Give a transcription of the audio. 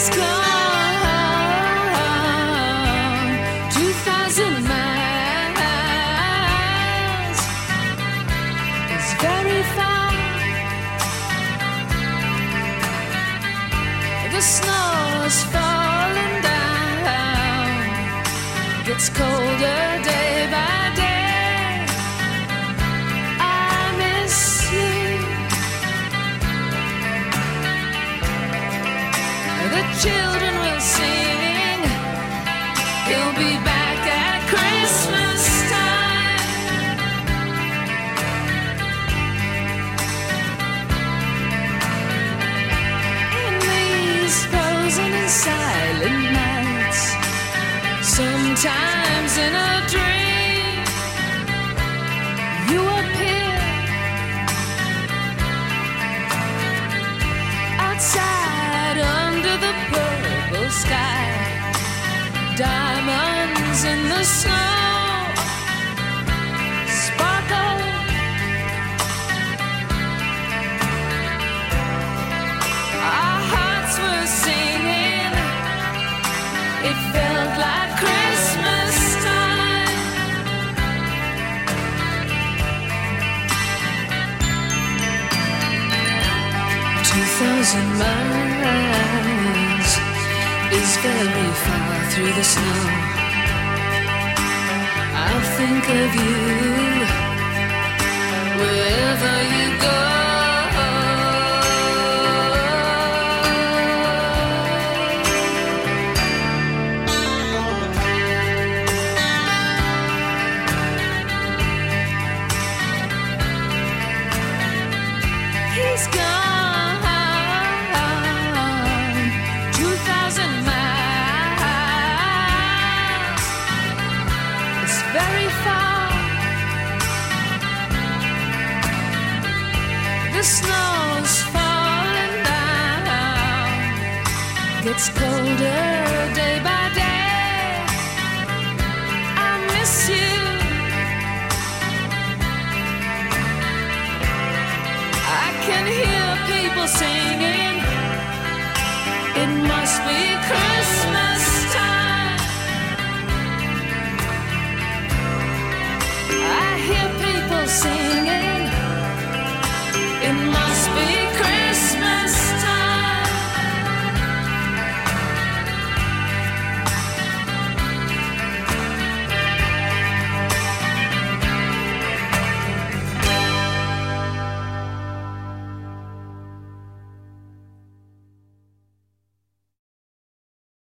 He's gone 2,000 miles. It's very far. The snow is falling down. Gets colder day by day. I miss you. The children will sing. He'll be back at Christmas time. In these frozen and silent nights, sometimes in a dream, you appear outside under the purple sky. Diamonds in the snow sparkle. Our hearts were singing. It felt like Christmas time. "2,000 miles is very far through the snow. I'll think of you wherever you go." He's gone 2,000 miles. It's very far. The snow's falling down. Gets colder day by day. I miss you. I can hear people singing. It must be Christmas.